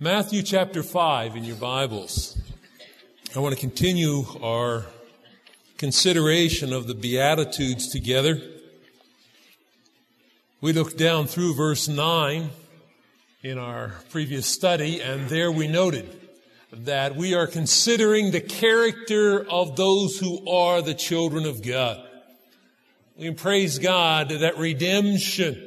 Matthew chapter 5 in your Bibles. I want to continue our consideration of the Beatitudes together. We looked down through verse 9 in our previous study, and there we noted that we are considering the character of those who are the children of God. We praise God that redemption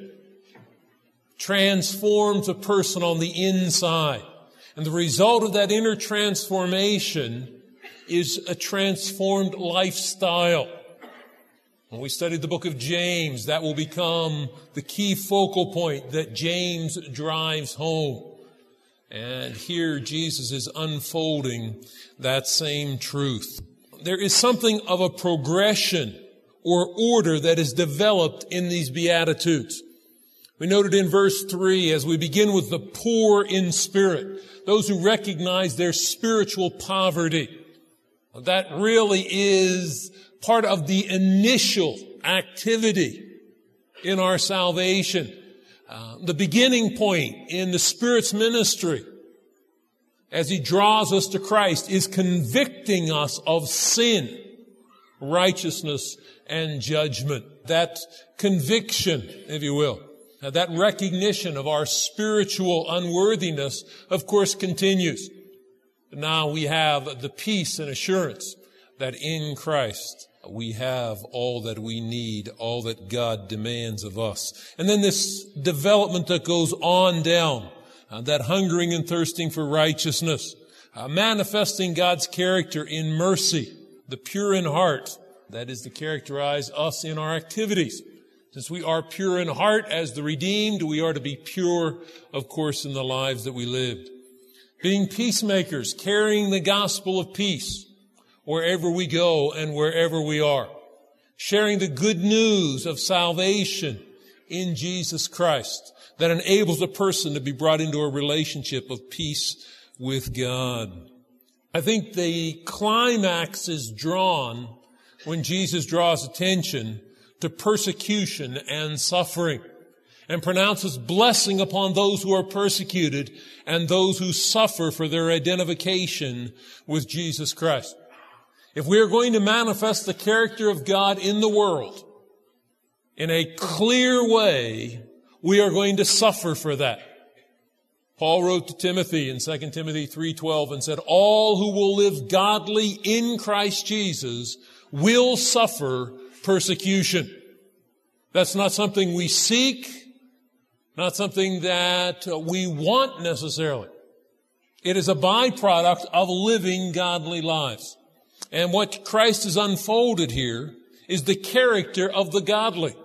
transforms a person on the inside. And the result of that inner transformation is a transformed lifestyle. When we studied the book of James, that will become the key focal point that James drives home. And here Jesus is unfolding that same truth. There is something of a progression or order that is developed in these Beatitudes. We noted in verse 3, as we begin with the poor in spirit, those who recognize their spiritual poverty. That really is part of the initial activity in our salvation. The beginning point in the Spirit's ministry, as He draws us to Christ, is convicting us of sin, righteousness, and judgment. That conviction, if you will, that recognition of our spiritual unworthiness, of course, continues. Now we have the peace and assurance that in Christ we have all that we need, all that God demands of us. And then this development that goes on down, that hungering and thirsting for righteousness, manifesting God's character in mercy, the pure in heart, that is to characterize us in our activities. Since we are pure in heart as the redeemed, we are to be pure, of course, in the lives that we lived. Being peacemakers, carrying the gospel of peace wherever we go and wherever we are. Sharing the good news of salvation in Jesus Christ that enables a person to be brought into a relationship of peace with God. I think the climax is drawn when Jesus draws attention to persecution and suffering, and pronounces blessing upon those who are persecuted and those who suffer for their identification with Jesus Christ. If we are going to manifest the character of God in the world in a clear way, we are going to suffer for that. Paul wrote to Timothy in 2 Timothy 3:12 and said, all who will live godly in Christ Jesus will suffer persecution. That's not something we seek, not something that we want necessarily. It is a byproduct of living godly lives. And what Christ has unfolded here is the character of the godly.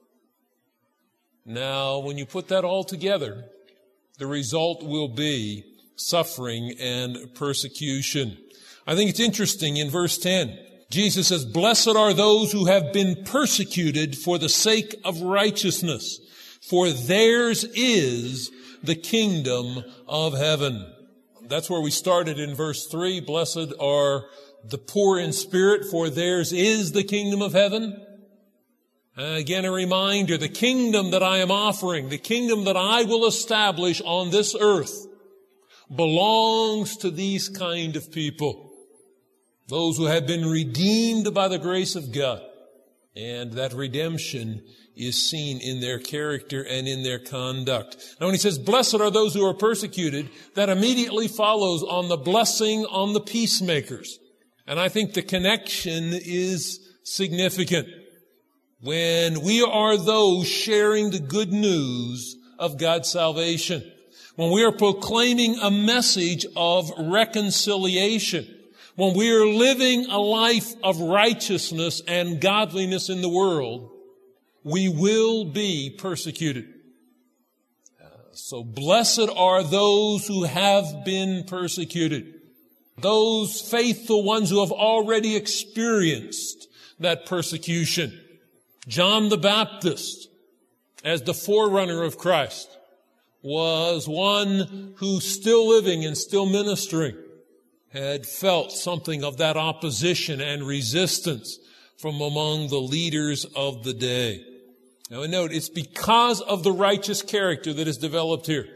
Now, when you put that all together, the result will be suffering and persecution. I think it's interesting in verse 10. Jesus says, blessed are those who have been persecuted for the sake of righteousness, for theirs is the kingdom of heaven. That's where we started in verse 3. Blessed are the poor in spirit, for theirs is the kingdom of heaven. Again, a reminder, the kingdom that I am offering, the kingdom that I will establish on this earth, belongs to these kind of people. Those who have been redeemed by the grace of God. And that redemption is seen in their character and in their conduct. Now when he says, blessed are those who are persecuted, that immediately follows on the blessing on the peacemakers. And I think the connection is significant. When we are those sharing the good news of God's salvation, when we are proclaiming a message of reconciliation, when we are living a life of righteousness and godliness in the world, we will be persecuted. So blessed are those who have been persecuted. Those faithful ones who have already experienced that persecution. John the Baptist, as the forerunner of Christ, was one who, still living and still ministering, had felt something of that opposition and resistance from among the leaders of the day. Now, note, it's because of the righteous character that is developed here.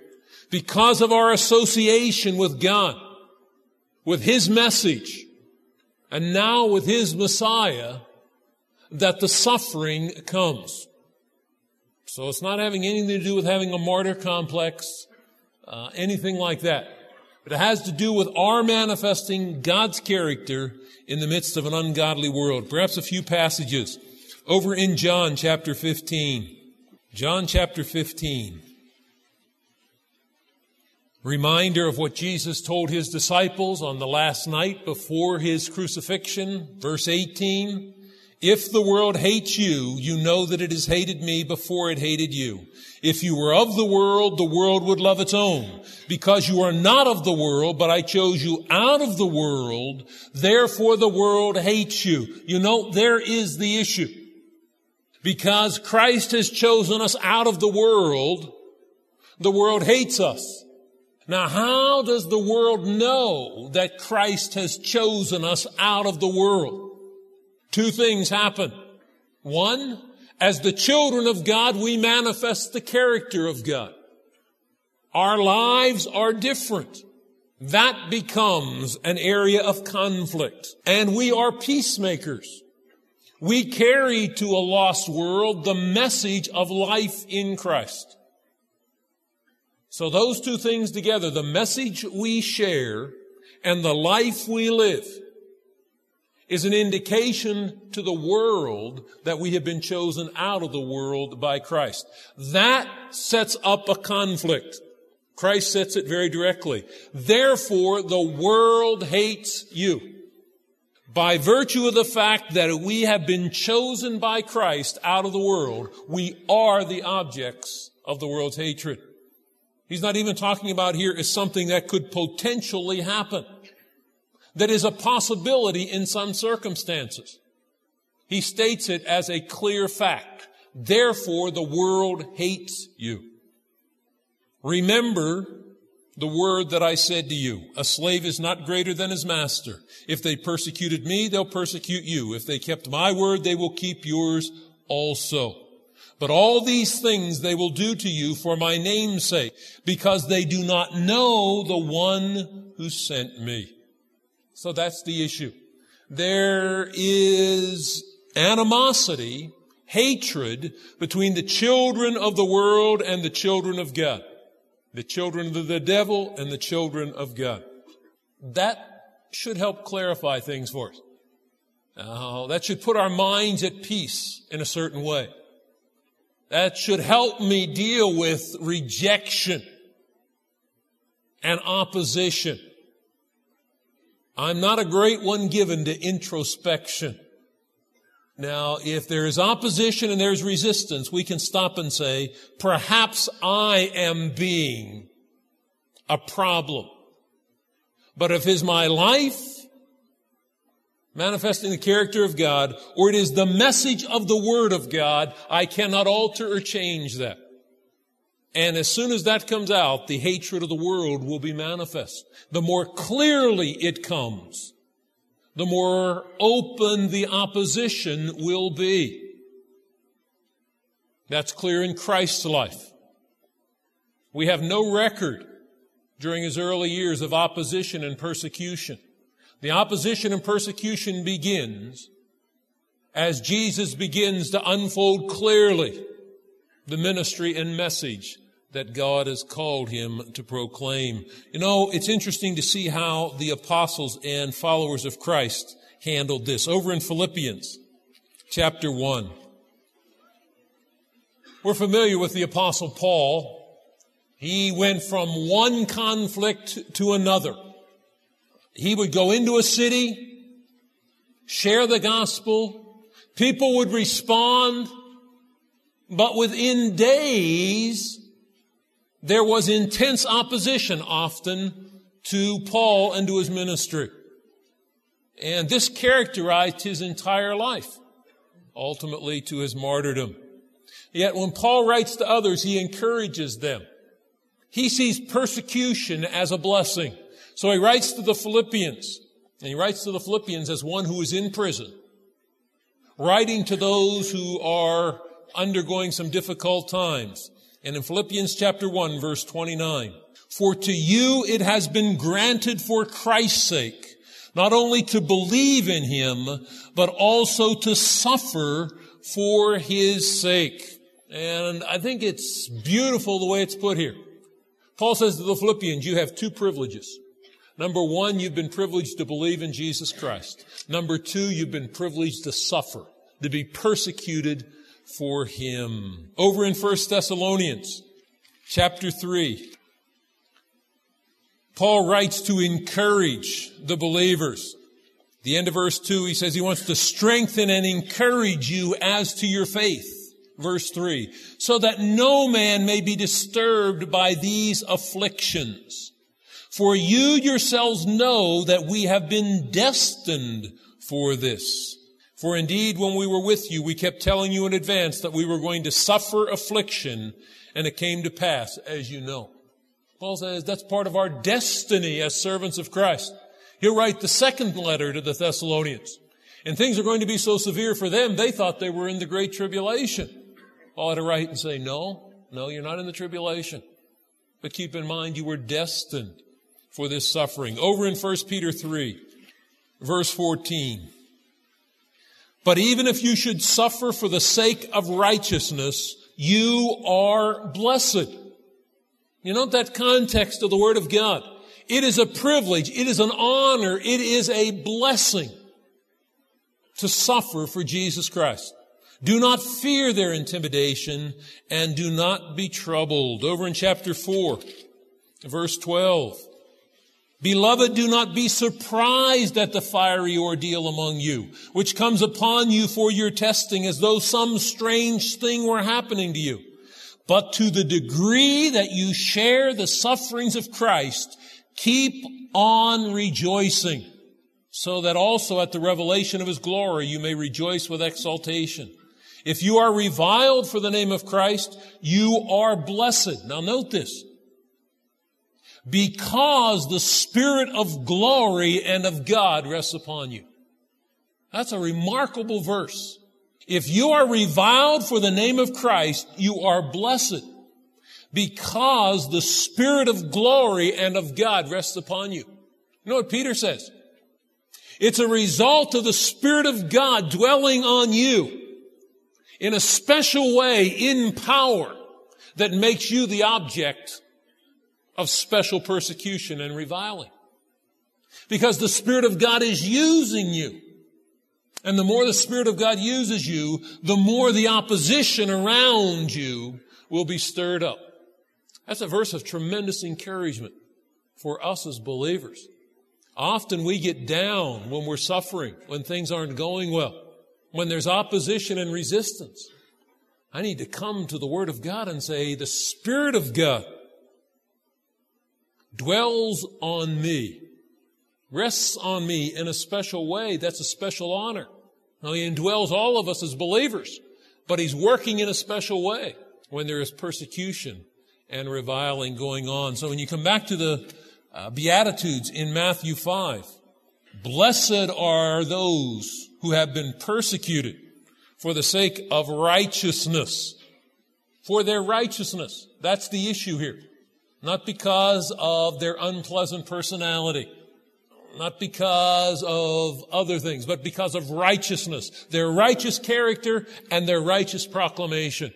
because of our association with God, with His message, and now with His Messiah, that the suffering comes. So it's not having anything to do with having a martyr complex, anything like that. But it has to do with our manifesting God's character in the midst of an ungodly world. Perhaps a few passages over in John chapter 15. John chapter 15. Reminder of what Jesus told His disciples on the last night before His crucifixion. Verse 18. If the world hates you, you know that it has hated me before it hated you. If you were of the world would love its own. Because you are not of the world, but I chose you out of the world, therefore the world hates you. You know, there is the issue. Because Christ has chosen us out of the world hates us. Now, how does the world know that Christ has chosen us out of the world? Two things happen. One, as the children of God, we manifest the character of God. Our lives are different. That becomes an area of conflict. And we are peacemakers. We carry to a lost world the message of life in Christ. So those two things together, the message we share and the life we live, is an indication to the world that we have been chosen out of the world by Christ. That sets up a conflict. Christ sets it very directly. Therefore, the world hates you. By virtue of the fact that we have been chosen by Christ out of the world, we are the objects of the world's hatred. He's not even talking about here as something that could potentially happen, that is a possibility in some circumstances. He states it as a clear fact. Therefore, the world hates you. Remember the word that I said to you. A slave is not greater than his master. If they persecuted me, they'll persecute you. If they kept my word, they will keep yours also. But all these things they will do to you for my name's sake, because they do not know the one who sent me. So that's the issue. There is animosity, hatred between the children of the world and the children of God. The children of the devil and the children of God. That should help clarify things for us. That should put our minds at peace in a certain way. That should help me deal with rejection and opposition. I'm not a great one given to introspection. Now, if there is opposition and there's resistance, we can stop and say, perhaps I am being a problem. But if it's my life manifesting the character of God, or it is the message of the Word of God, I cannot alter or change that. And as soon as that comes out, the hatred of the world will be manifest. The more clearly it comes, the more open the opposition will be. That's clear in Christ's life. We have no record during His early years of opposition and persecution. The opposition and persecution begins as Jesus begins to unfold clearly the ministry and message that God has called Him to proclaim. You know, it's interesting to see how the apostles and followers of Christ handled this. Over in Philippians chapter 1. We're familiar with the apostle Paul. He went from one conflict to another. He would go into a city, share the gospel, people would respond, but within days, there was intense opposition often to Paul and to his ministry. And this characterized his entire life, ultimately to his martyrdom. Yet when Paul writes to others, he encourages them. He sees persecution as a blessing. So he writes to the Philippians, and he writes to the Philippians as one who is in prison, writing to those who are undergoing some difficult times. And in Philippians chapter 1, verse 29, For to you it has been granted for Christ's sake, not only to believe in Him, but also to suffer for His sake. And I think it's beautiful the way it's put here. Paul says to the Philippians, you have two privileges. Number one, you've been privileged to believe in Jesus Christ. Number two, you've been privileged to suffer, to be persecuted for Him. Over in 1 Thessalonians chapter 3, Paul writes to encourage the believers. The end of verse 2, he says he wants to strengthen and encourage you as to your faith. Verse 3, so that no man may be disturbed by these afflictions. For you yourselves know that we have been destined for this. For indeed, when we were with you, we kept telling you in advance that we were going to suffer affliction, and it came to pass, as you know. Paul says that's part of our destiny as servants of Christ. He'll write the second letter to the Thessalonians. And things are going to be so severe for them, they thought they were in the great tribulation. Paul had to write and say, no, you're not in the tribulation. But keep in mind, you were destined for this suffering. Over in 1 Peter 3, verse 14. But even if you should suffer for the sake of righteousness, you are blessed. You note that context of the Word of God. It is a privilege, it is an honor, it is a blessing to suffer for Jesus Christ. Do not fear their intimidation, and do not be troubled. Over in chapter 4, verse 12. Beloved, do not be surprised at the fiery ordeal among you, which comes upon you for your testing, as though some strange thing were happening to you. But to the degree that you share the sufferings of Christ, keep on rejoicing, so that also at the revelation of His glory you may rejoice with exultation. If you are reviled for the name of Christ, you are blessed. Now note this. Because the Spirit of glory and of God rests upon you. That's a remarkable verse. If you are reviled for the name of Christ, you are blessed. Because the Spirit of glory and of God rests upon you. You know what Peter says? It's a result of the Spirit of God dwelling on you in a special way, in power, that makes you the object of special persecution and reviling. Because the Spirit of God is using you. And the more the Spirit of God uses you, the more the opposition around you will be stirred up. That's a verse of tremendous encouragement for us as believers. Often we get down when we're suffering, when things aren't going well, when there's opposition and resistance. I need to come to the Word of God and say, the Spirit of God dwells on me, rests on me in a special way. That's a special honor. Now, He indwells all of us as believers, but He's working in a special way when there is persecution and reviling going on. So when you come back to the Beatitudes in Matthew 5, blessed are those who have been persecuted for the sake of righteousness. For their righteousness. That's the issue here. Not because of their unpleasant personality. Not because of other things, but because of righteousness. Their righteous character and their righteous proclamation.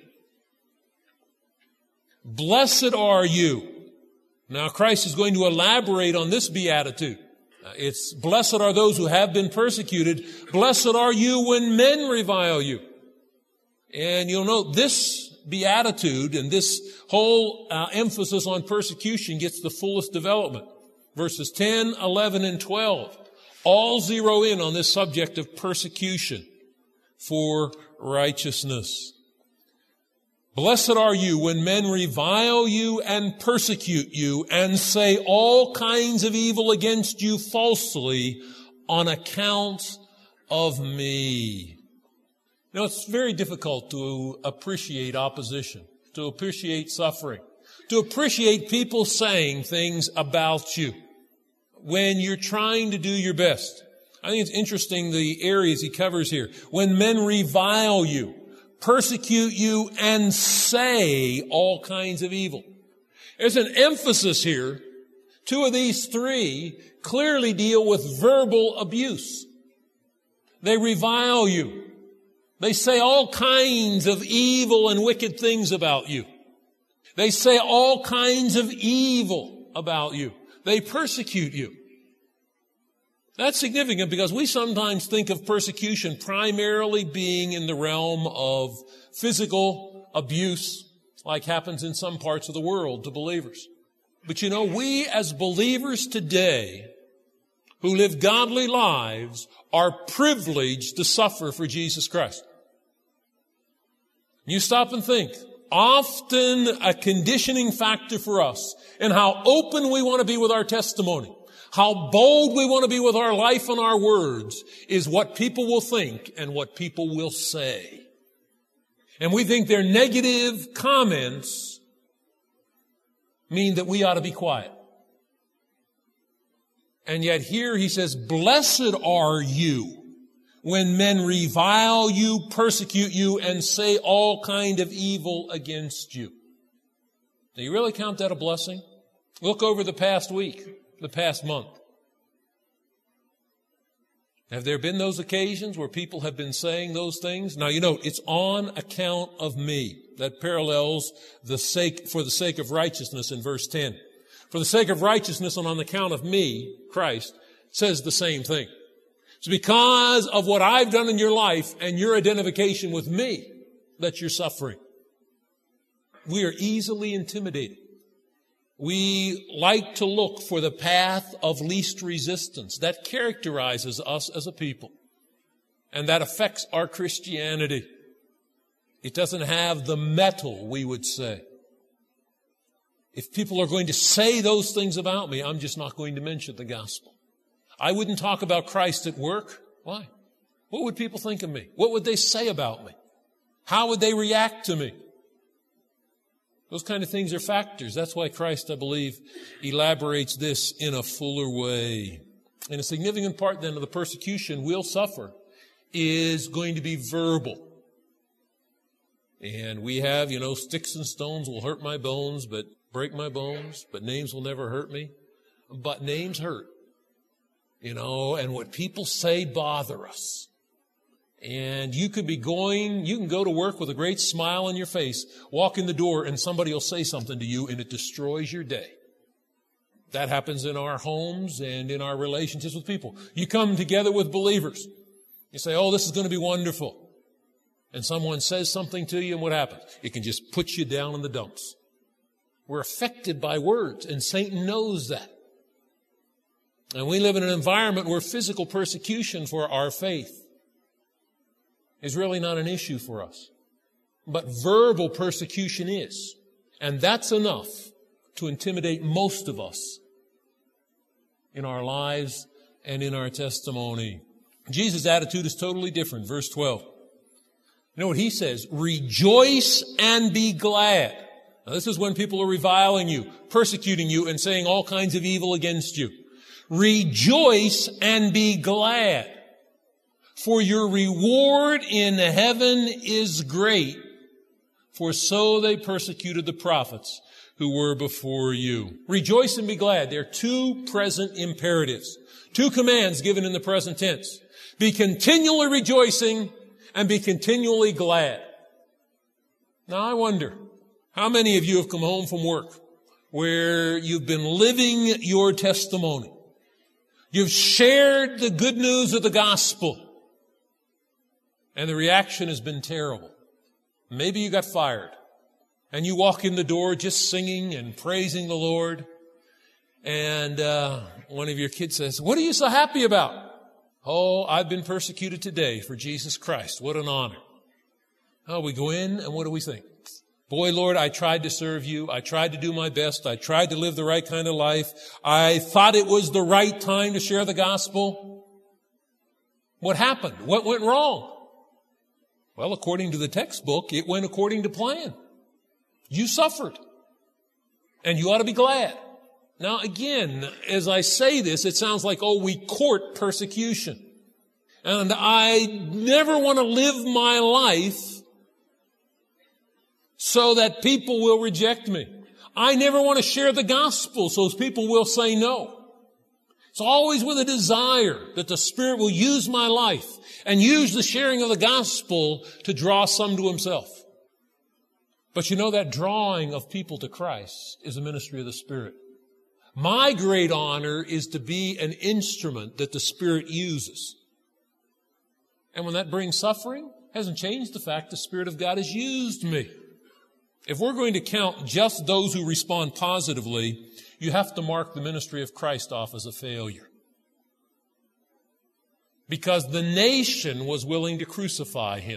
Blessed are you. Now Christ is going to elaborate on this beatitude. It's blessed are those who have been persecuted. Blessed are you when men revile you. And you'll note this beatitude and this whole emphasis on persecution gets the fullest development. Verses 10, 11, and 12 all zero in on this subject of persecution for righteousness. Blessed are you when men revile you and persecute you and say all kinds of evil against you falsely on account of me. Now, it's very difficult to appreciate opposition, to appreciate suffering, to appreciate people saying things about you when you're trying to do your best. I think it's interesting the areas he covers here. When men revile you, persecute you, and say all kinds of evil. There's an emphasis here. Two of these three clearly deal with verbal abuse. They revile you. They say all kinds of evil and wicked things about you. They say all kinds of evil about you. They persecute you. That's significant because we sometimes think of persecution primarily being in the realm of physical abuse, like happens in some parts of the world to believers. But you know, we as believers today who live godly lives are privileged to suffer for Jesus Christ. You stop and think. Often a conditioning factor for us in how open we want to be with our testimony, how bold we want to be with our life and our words, is what people will think and what people will say. And we think their negative comments mean that we ought to be quiet. And yet here he says, blessed are you when men revile you, persecute you, and say all kind of evil against you. Do you really count that a blessing? Look over the past week, the past month. Have there been those occasions where people have been saying those things? Now, you know, it's on account of me. That parallels for the sake of righteousness in verse 10. For the sake of righteousness and on account of me, Christ, says the same thing. It's because of what I've done in your life and your identification with me that you're suffering. We are easily intimidated. We like to look for the path of least resistance. That characterizes us as a people. And that affects our Christianity. It doesn't have the metal, we would say. If people are going to say those things about me, I'm just not going to mention the gospel. I wouldn't talk about Christ at work. Why? What would people think of me? What would they say about me? How would they react to me? Those kind of things are factors. That's why Christ, I believe, elaborates this in a fuller way. And a significant part then of the persecution we'll suffer is going to be verbal. And we have, sticks and stones will hurt my bones, but break my bones, but names will never hurt me. But names hurt. And what people say bother us. And you can go to work with a great smile on your face, walk in the door, and somebody will say something to you, and it destroys your day. That happens in our homes and in our relationships with people. You come together with believers. You say, oh, this is going to be wonderful. And someone says something to you, and what happens? It can just put you down in the dumps. We're affected by words, and Satan knows that. And we live in an environment where physical persecution for our faith is really not an issue for us. But verbal persecution is. And that's enough to intimidate most of us in our lives and in our testimony. Jesus' attitude is totally different. Verse 12. You know what he says? Rejoice and be glad. Now, this is when people are reviling you, persecuting you, and saying all kinds of evil against you. Rejoice and be glad, for your reward in heaven is great, for so they persecuted the prophets who were before you. Rejoice and be glad. There are two present imperatives, two commands given in the present tense. Be continually rejoicing and be continually glad. Now I wonder, how many of you have come home from work where you've been living your testimony? You've shared the good news of the gospel, and the reaction has been terrible. Maybe you got fired, and you walk in the door just singing and praising the Lord, and one of your kids says, what are you so happy about? Oh, I've been persecuted today for Jesus Christ. What an honor. Oh, we go in, and what do we think? Boy, Lord, I tried to serve you. I tried to do my best. I tried to live the right kind of life. I thought it was the right time to share the gospel. What happened? What went wrong? Well, according to the textbook, it went according to plan. You suffered. And you ought to be glad. Now, again, as I say this, it sounds like, we court persecution. And I never want to live my life so that people will reject me. I never want to share the gospel, so people will say no. It's always with a desire that the Spirit will use my life and use the sharing of the gospel to draw some to Himself. But you know, that drawing of people to Christ is a ministry of the Spirit. My great honor is to be an instrument that the Spirit uses. And when that brings suffering, it hasn't changed the fact the Spirit of God has used me. If we're going to count just those who respond positively, you have to mark the ministry of Christ off as a failure. Because the nation was willing to crucify Him.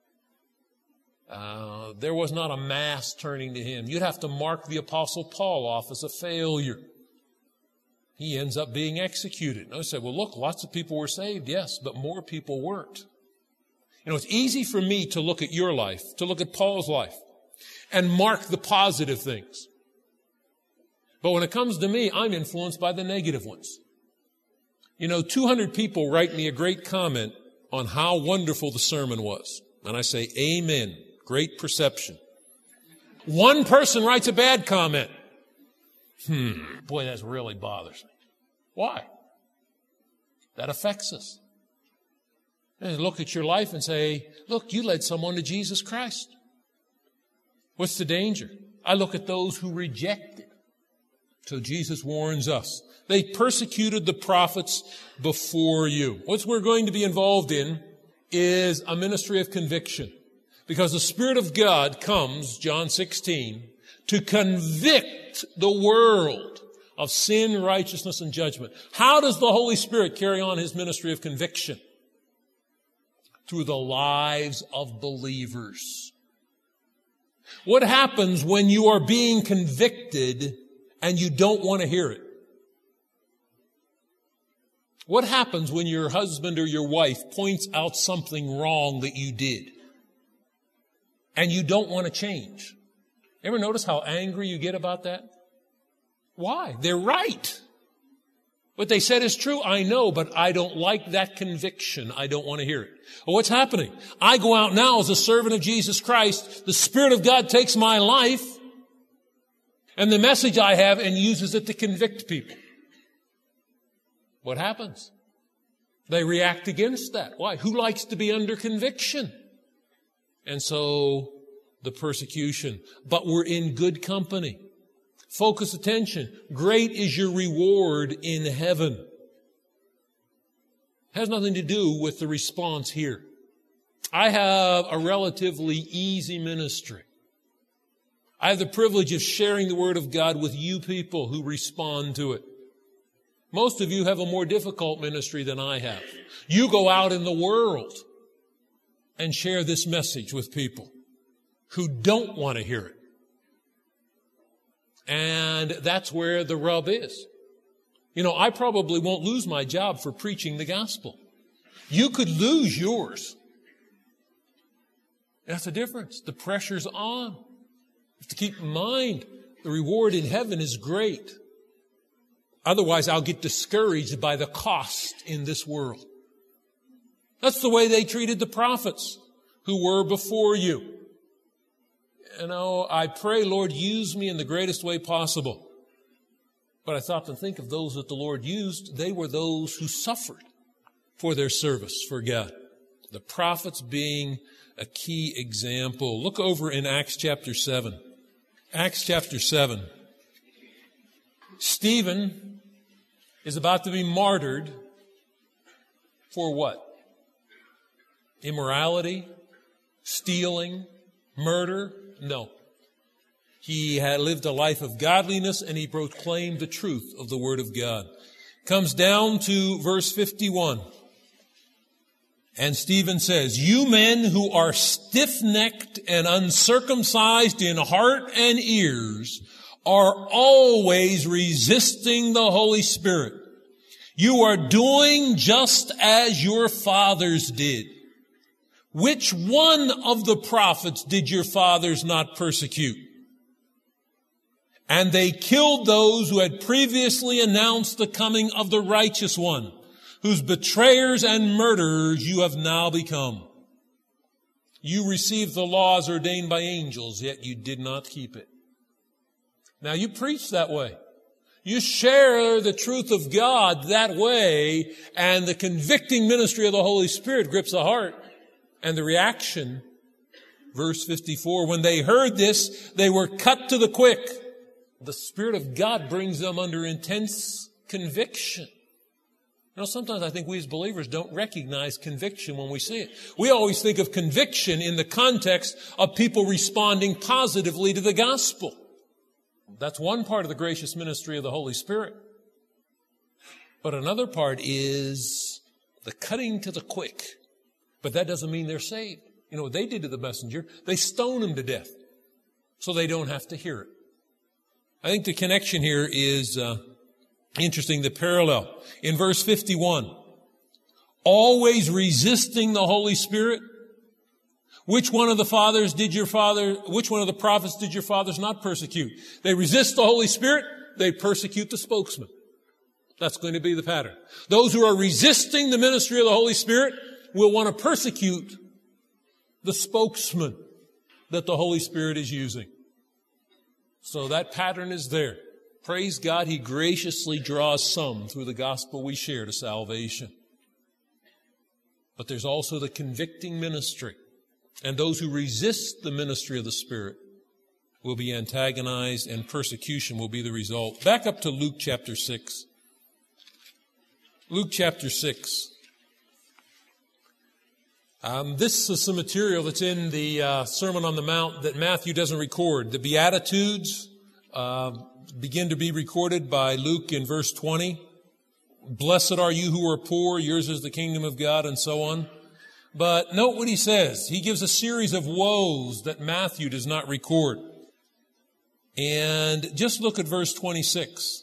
There was not a mass turning to Him. You'd have to mark the Apostle Paul off as a failure. He ends up being executed. And I said, well, look, lots of people were saved, yes, but more people weren't. You know, it's easy for me to look at your life, to look at Paul's life, and mark the positive things. But when it comes to me, I'm influenced by the negative ones. You know, 200 people write me a great comment on how wonderful the sermon was. And I say, amen. Great perception. One person writes a bad comment. Boy, that really bothers me. Why? That affects us. And look at your life and say, look, you led someone to Jesus Christ. What's the danger? I look at those who rejected. So Jesus warns us. They persecuted the prophets before you. What we're going to be involved in is a ministry of conviction. Because the Spirit of God comes, John 16, to convict the world of sin, righteousness, and judgment. How does the Holy Spirit carry on His ministry of conviction? Through the lives of believers. What happens when you are being convicted and you don't want to hear it? What happens when your husband or your wife points out something wrong that you did and you don't want to change? Ever notice how angry you get about that? Why? They're right. What they said is true, I know, but I don't like that conviction. I don't want to hear it. Well, what's happening? I go out now as a servant of Jesus Christ. The Spirit of God takes my life and the message I have and uses it to convict people. What happens? They react against that. Why? Who likes to be under conviction? And so the persecution. But we're in good company. Focus attention. Great is your reward in heaven. It has nothing to do with the response here. I have a relatively easy ministry. I have the privilege of sharing the Word of God with you people who respond to it. Most of you have a more difficult ministry than I have. You go out in the world and share this message with people who don't want to hear it. And that's where the rub is. You know, I probably won't lose my job for preaching the gospel. You could lose yours. That's the difference. The pressure's on. You have to keep in mind the reward in heaven is great. Otherwise, I'll get discouraged by the cost in this world. That's the way they treated the prophets who were before you. You know, I pray, Lord, use me in the greatest way possible. But I thought to think of those that the Lord used, they were those who suffered for their service for God. The prophets being a key example. Look over in Acts chapter 7. Acts chapter 7. Stephen is about to be martyred for what? Immorality? Stealing? Murder? No. He had lived a life of godliness and he proclaimed the truth of the Word of God. Comes down to verse 51. And Stephen says, "You men who are stiff-necked and uncircumcised in heart and ears are always resisting the Holy Spirit. You are doing just as your fathers did. Which one of the prophets did your fathers not persecute? And they killed those who had previously announced the coming of the righteous one, whose betrayers and murderers you have now become. You received the laws ordained by angels, yet you did not keep it." Now you preach that way. You share the truth of God that way, and the convicting ministry of the Holy Spirit grips the heart. And the reaction, verse 54, when they heard this, they were cut to the quick. The Spirit of God brings them under intense conviction. You know, sometimes I think we as believers don't recognize conviction when we see it. We always think of conviction in the context of people responding positively to the gospel. That's one part of the gracious ministry of the Holy Spirit. But another part is the cutting to the quick. But that doesn't mean they're saved. You know what they did to the messenger? They stoned him to death so they don't have to hear it. I think the connection here is interesting, the parallel. In verse 51, always resisting the Holy Spirit. Which one of the prophets did your fathers not persecute? They resist the Holy Spirit, they persecute the spokesman. That's going to be the pattern. Those who are resisting the ministry of the Holy Spirit will want to persecute the spokesman that the Holy Spirit is using. So that pattern is there. Praise God, He graciously draws some through the gospel we share to salvation. But there's also the convicting ministry. And those who resist the ministry of the Spirit will be antagonized, and persecution will be the result. Back up to Luke chapter 6. Luke chapter 6. This is some material that's in the Sermon on the Mount that Matthew doesn't record. The Beatitudes begin to be recorded by Luke in verse 20. Blessed are you who are poor, yours is the kingdom of God, and so on. But note what he says. He gives a series of woes that Matthew does not record. And just look at verse 26.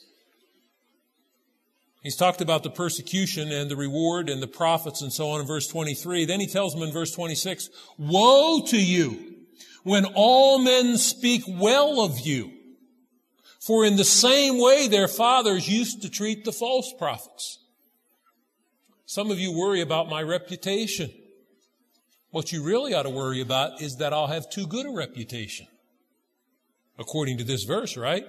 He's talked about the persecution and the reward and the prophets and so on in verse 23. Then he tells them in verse 26, woe to you when all men speak well of you. For in the same way their fathers used to treat the false prophets. Some of you worry about my reputation. What you really ought to worry about is that I'll have too good a reputation. According to this verse, right?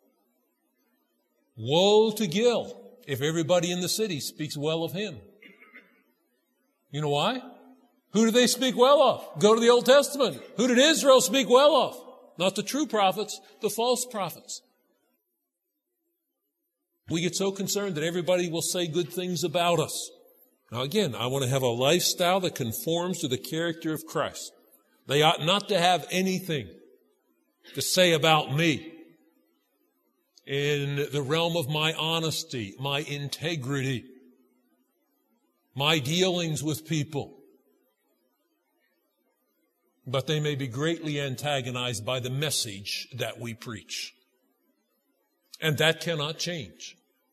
Woe to Gil if everybody in the city speaks well of him. You know why? Who do they speak well of? Go to the Old Testament. Who did Israel speak well of? Not the true prophets, the false prophets. We get so concerned that everybody will say good things about us. Now again, I want to have a lifestyle that conforms to the character of Christ. They ought not to have anything to say about me in the realm of my honesty, my integrity, my dealings with people. But they may be greatly antagonized by the message that we preach. And that cannot change.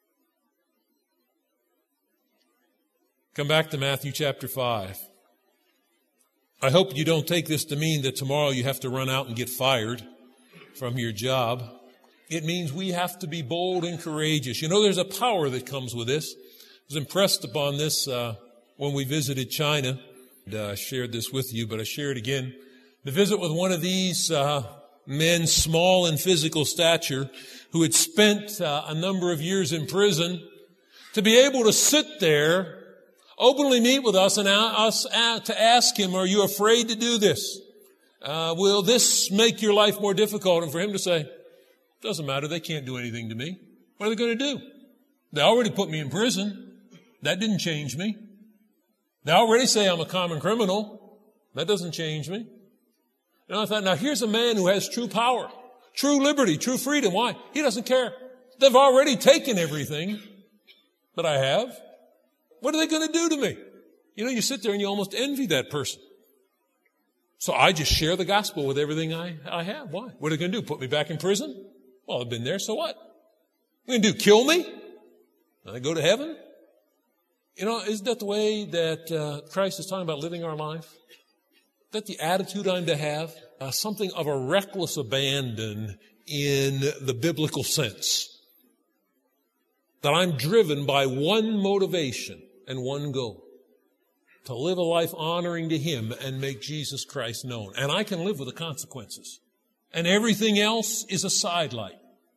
Come back to Matthew chapter 5. I hope you don't take this to mean that tomorrow you have to run out and get fired from your job. It means we have to be bold and courageous. You know, there's a power that comes with this. I was impressed upon this when we visited China. I shared this with you, but I share it again. The visit with one of these men, small in physical stature, who had spent a number of years in prison, to be able to sit there, openly meet with us and to ask him, are you afraid to do this? Will this make your life more difficult? And for him to say, doesn't matter, they can't do anything to me. What are they going to do? They already put me in prison. That didn't change me. They already say I'm a common criminal. That doesn't change me. And I thought, now here's a man who has true power, true liberty, true freedom. Why? He doesn't care. They've already taken everything that I have. What are they going to do to me? You know, you sit there and you almost envy that person. So I just share the gospel with everything I have. Why? What are they going to do? Put me back in prison? Well, I've been there, so what? What are they going to do? Kill me? I go to heaven? You know, isn't that the way that Christ is talking about living our life? Is that the attitude I'm to have? Something of a reckless abandon in the biblical sense. That I'm driven by one motivation and one goal. To live a life honoring to Him and make Jesus Christ known. And I can live with the consequences. And everything else is a sidelight.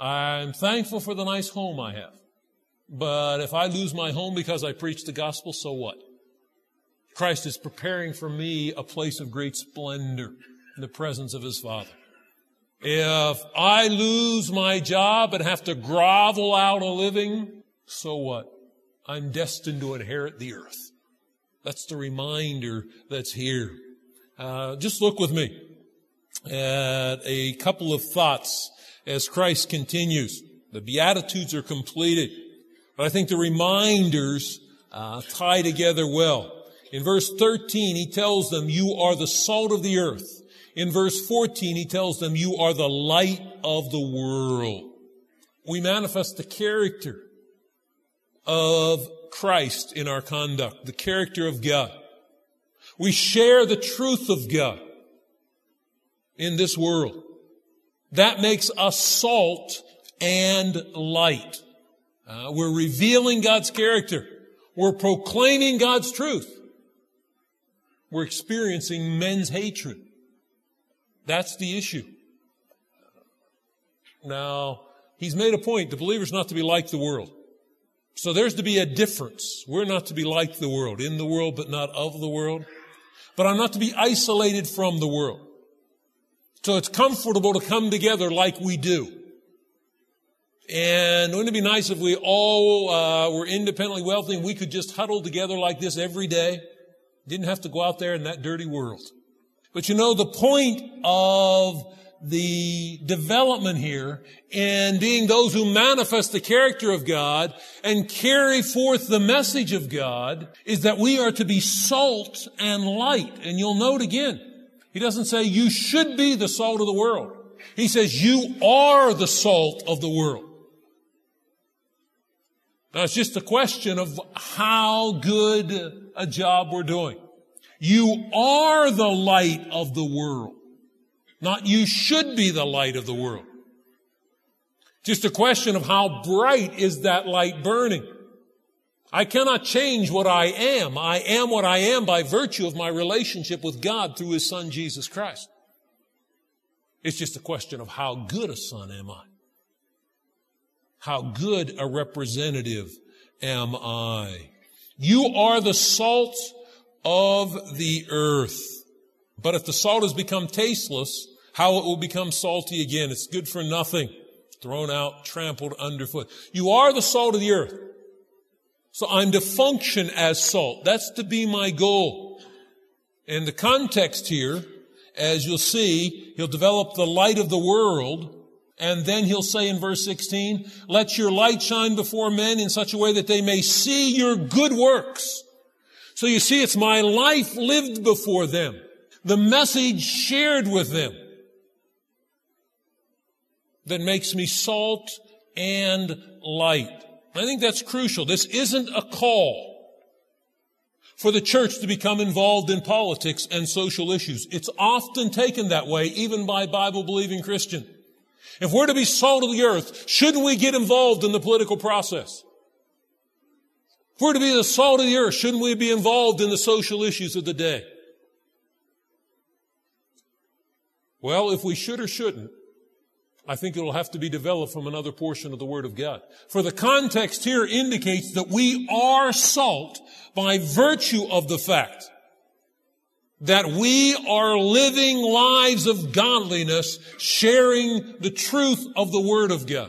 I'm thankful for the nice home I have. But if I lose my home because I preach the gospel, so what? Christ is preparing for me a place of great splendor in the presence of His Father. If I lose my job and have to grovel out a living, so what? I'm destined to inherit the earth. That's the reminder that's here. Just look with me at a couple of thoughts as Christ continues. The Beatitudes are completed, but I think the reminders tie together well. In verse 13, He tells them, you are the salt of the earth. In verse 14, He tells them, you are the light of the world. We manifest the character of Christ in our conduct, the character of God. We share the truth of God in this world. That makes us salt and light. We're revealing God's character. We're proclaiming God's truth. We're experiencing men's hatred. That's the issue. Now, He's made a point, the believer's not to be like the world. So there's to be a difference. We're not to be like the world, in the world but not of the world. But I'm not to be isolated from the world. So it's comfortable to come together like we do. And wouldn't it be nice if we all were independently wealthy and we could just huddle together like this every day? Didn't have to go out there in that dirty world. But you know, the point of the development here in being those who manifest the character of God and carry forth the message of God is that we are to be salt and light. And you'll note again, He doesn't say you should be the salt of the world. He says you are the salt of the world. Now it's just a question of how good a job we're doing. You are the light of the world. Not you should be the light of the world. Just a question of how bright is that light burning. I cannot change what I am. I am what I am by virtue of my relationship with God through His Son, Jesus Christ. It's just a question of how good a son am I? How good a representative am I? You are the salt of the earth. But if the salt has become tasteless, how it will become salty again? It's good for nothing. Thrown out, trampled underfoot. You are the salt of the earth. So I'm to function as salt. That's to be my goal. And the context here, as you'll see, He'll develop the light of the world. And then He'll say in verse 16, let your light shine before men in such a way that they may see your good works. So you see, it's my life lived before them. The message shared with them that makes me salt and light. I think that's crucial. This isn't a call for the church to become involved in politics and social issues. It's often taken that way, even by Bible-believing Christians. If we're to be salt of the earth, shouldn't we get involved in the political process? If we're to be the salt of the earth, shouldn't we be involved in the social issues of the day? Well, if we should or shouldn't, I think it'll have to be developed from another portion of the Word of God. For the context here indicates that we are salt by virtue of the fact that we are living lives of godliness, sharing the truth of the Word of God.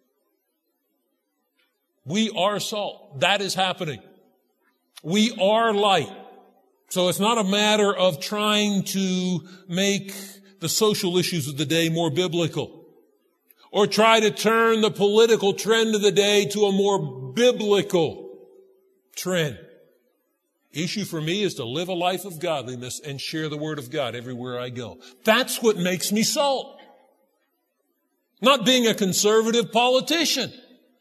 We are salt. That is happening. We are light. So it's not a matter of trying to make the social issues of the day more biblical, or try to turn the political trend of the day to a more biblical trend. Issue for me is to live a life of godliness and share the Word of God everywhere I go. That's what makes me salt. Not being a conservative politician.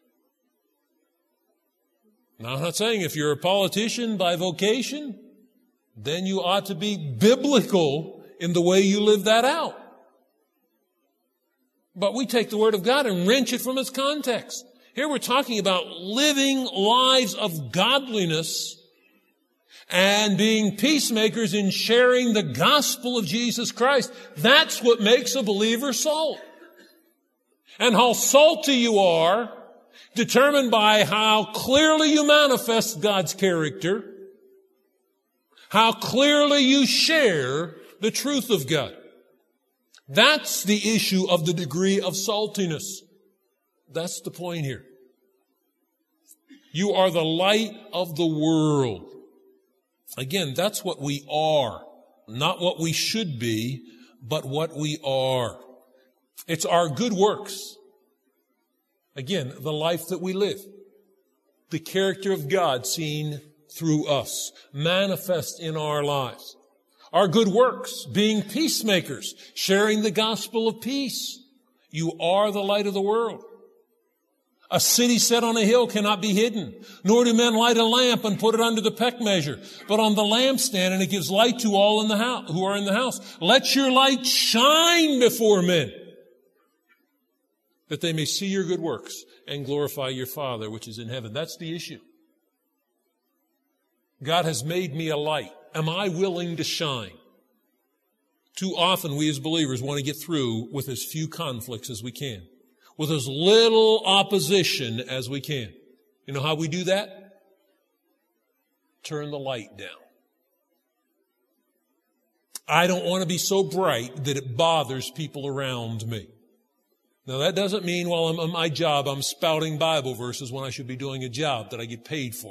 Now, I'm not saying if you're a politician by vocation, then you ought to be biblical in the way you live that out. But we take the Word of God and wrench it from its context. Here we're talking about living lives of godliness and being peacemakers in sharing the gospel of Jesus Christ. That's what makes a believer salt. And how salty you are, determined by how clearly you manifest God's character, how clearly you share the truth of God. That's the issue of the degree of saltiness. That's the point here. You are the light of the world. Again, that's what we are. Not what we should be, but what we are. It's our good works. Again, the life that we live. The character of God seen through us, manifest in our lives. Our good works, being peacemakers, sharing the gospel of peace. You are the light of the world. A city set on a hill cannot be hidden, nor do men light a lamp and put it under the peck measure, but on the lampstand, and it gives light to all in the house who are in the house. Let your light shine before men, that they may see your good works and glorify your Father which is in heaven. That's the issue. God has made me a light. Am I willing to shine? Too often we as believers want to get through with as few conflicts as we can, with as little opposition as we can. You know how we do that? Turn the light down. I don't want to be so bright that it bothers people around me. Now that doesn't mean while I'm on my job I'm spouting Bible verses when I should be doing a job that I get paid for.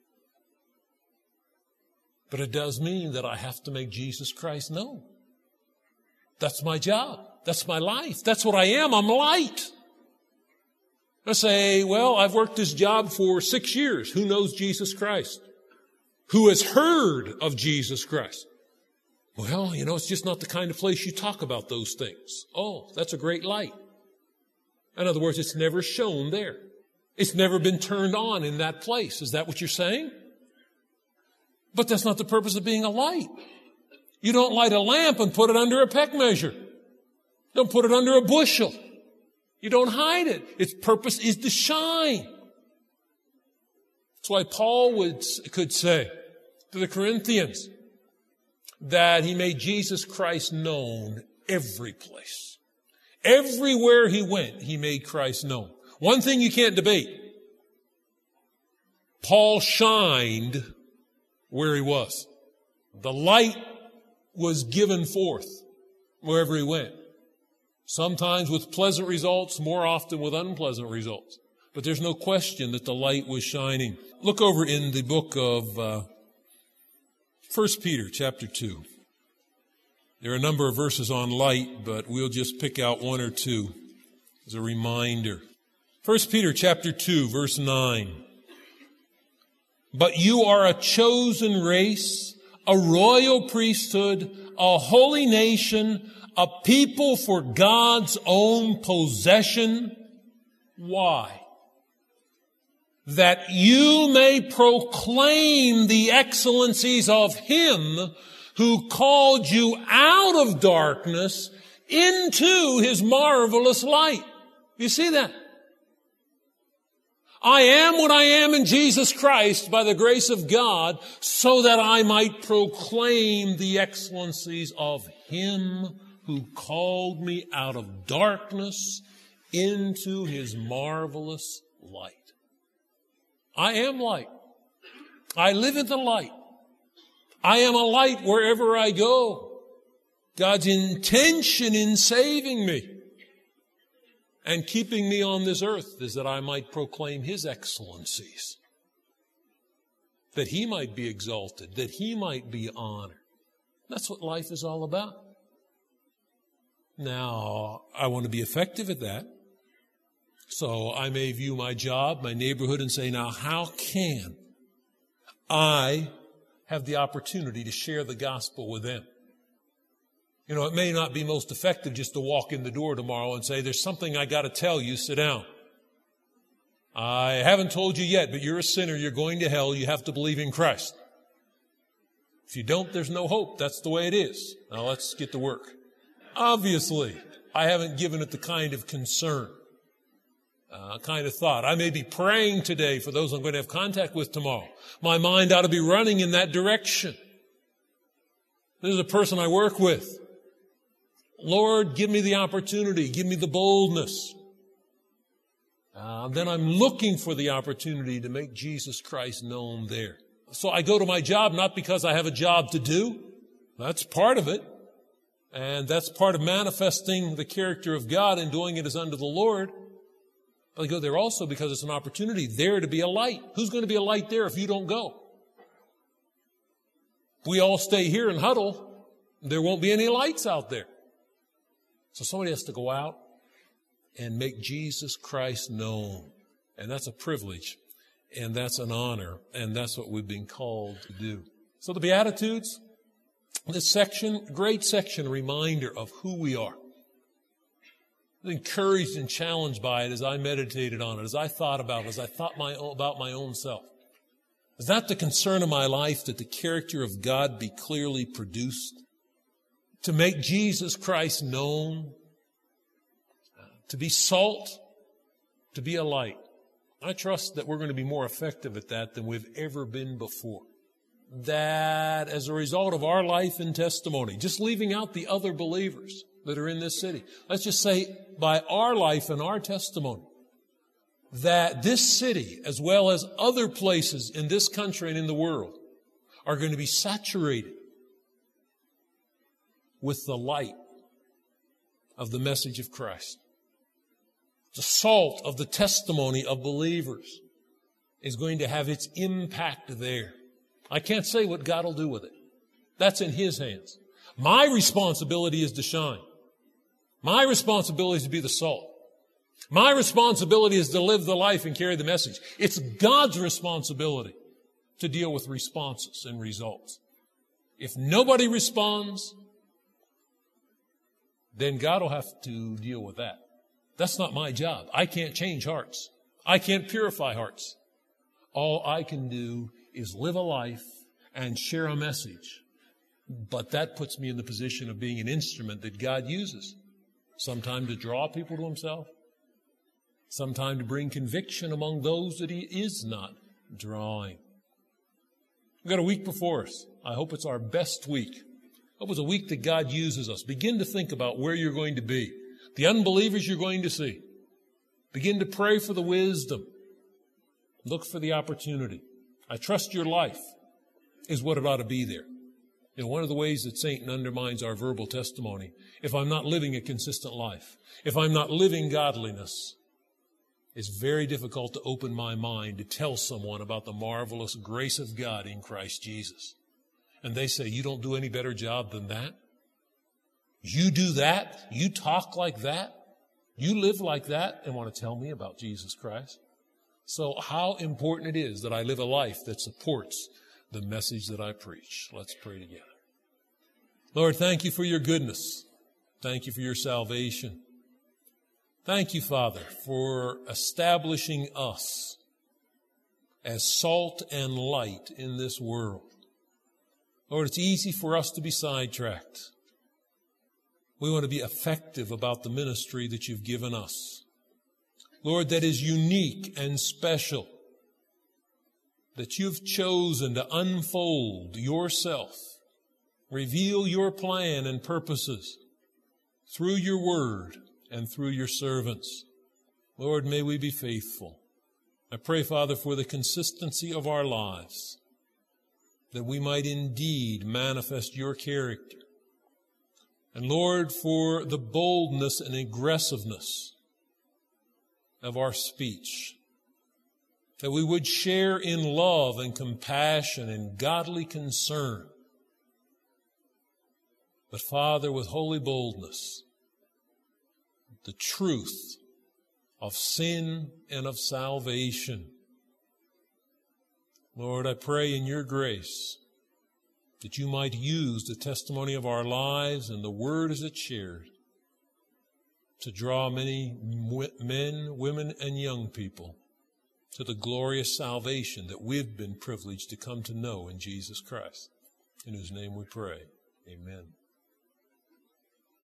But it does mean that I have to make Jesus Christ known. That's my job. That's my life. That's what I am. I'm light. I say, well, I've worked this job for 6 years. Who knows Jesus Christ? Who has heard of Jesus Christ? Well, it's just not the kind of place you talk about those things. Oh, that's a great light. In other words, it's never shown there. It's never been turned on in that place. Is that what you're saying? But that's not the purpose of being a light. You don't light a lamp and put it under a peck measure. Don't put it under a bushel. You don't hide it. Its purpose is to shine. That's why Paul could say to the Corinthians that he made Jesus Christ known every place. Everywhere he went, he made Christ known. One thing you can't debate. Paul shined where he was. The light was given forth wherever he went. Sometimes with pleasant results, more often with unpleasant results. But there's no question that the light was shining. Look over in the book of 1 Peter chapter 2. There are a number of verses on light, but we'll just pick out one or two as a reminder. 1 Peter chapter 2, verse 9. But you are a chosen race, a royal priesthood, a holy nation, a people for God's own possession. Why? That you may proclaim the excellencies of Him who called you out of darkness into His marvelous light. You see that? I am what I am in Jesus Christ by the grace of God, so that I might proclaim the excellencies of Him who called me out of darkness into His marvelous light. I am light. I live in the light. I am a light wherever I go. God's intention in saving me and keeping me on this earth is that I might proclaim His excellencies, that He might be exalted, that He might be honored. That's what life is all about. Now, I want to be effective at that. So I may view my job, my neighborhood, and say, now how can I have the opportunity to share the gospel with them? It may not be most effective just to walk in the door tomorrow and say, there's something I got to tell you, sit down. I haven't told you yet, but you're a sinner, you're going to hell, you have to believe in Christ. If you don't, there's no hope. That's the way it is. Now let's get to work. Obviously, I haven't given it the kind of concern, kind of thought. I may be praying today for those I'm going to have contact with tomorrow. My mind ought to be running in that direction. This is a person I work with. Lord, give me the opportunity, give me the boldness then I'm looking for the opportunity to make Jesus Christ known there. So I go to my job not because I have a job to do. That's part of it. And that's part of manifesting the character of God and doing it as unto the Lord. But I go there also because it's an opportunity there to be a light. Who's going to be a light there if you don't go? If we all stay here and huddle, there won't be any lights out there. So somebody has to go out and make Jesus Christ known. And that's a privilege, and that's an honor, and that's what we've been called to do. So the Beatitudes, this section, great section, reminder of who we are. I was encouraged and challenged by it as I meditated on it, as I thought about it, as I thought about my own self. Is that the concern of my life, that the character of God be clearly produced? To make Jesus Christ known? To be salt? To be a light? I trust that we're going to be more effective at that than we've ever been before. That as a result of our life and testimony, just leaving out the other believers that are in this city, let's just say by our life and our testimony, that this city, as well as other places in this country and in the world, are going to be saturated with the light of the message of Christ. The salt of the testimony of believers is going to have its impact there. I can't say what God will do with it. That's in His hands. My responsibility is to shine. My responsibility is to be the salt. My responsibility is to live the life and carry the message. It's God's responsibility to deal with responses and results. If nobody responds, then God will have to deal with that. That's not my job. I can't change hearts. I can't purify hearts. All I can do is live a life and share a message. But that puts me in the position of being an instrument that God uses. Sometime to draw people to Himself. Sometime to bring conviction among those that He is not drawing. We've got a week before us. I hope it's our best week. I hope it's a week that God uses us. Begin to think about where you're going to be. The unbelievers you're going to see. Begin to pray for the wisdom. Look for the opportunity. I trust your life is what it ought to be there. You know, one of the ways that Satan undermines our verbal testimony, if I'm not living a consistent life, if I'm not living godliness, it's very difficult to open my mind to tell someone about the marvelous grace of God in Christ Jesus. And they say, you don't do any better job than that? You do that? You talk like that? You live like that and want to tell me about Jesus Christ? So how important it is that I live a life that supports the message that I preach. Let's pray together. Lord, thank you for your goodness. Thank you for your salvation. Thank you, Father, for establishing us as salt and light in this world. Lord, it's easy for us to be sidetracked. We want to be effective about the ministry that you've given us. Lord, that is unique and special, that you've chosen to unfold yourself, reveal your plan and purposes through your word and through your servants. Lord, may we be faithful. I pray, Father, for the consistency of our lives, that we might indeed manifest your character. And Lord, for the boldness and aggressiveness of our speech, that we would share in love and compassion and godly concern. But Father, with holy boldness, the truth of sin and of salvation. Lord, I pray in your grace that you might use the testimony of our lives and the word as it's shared to draw many men, women, and young people to the glorious salvation that we've been privileged to come to know in Jesus Christ, in whose name we pray. Amen.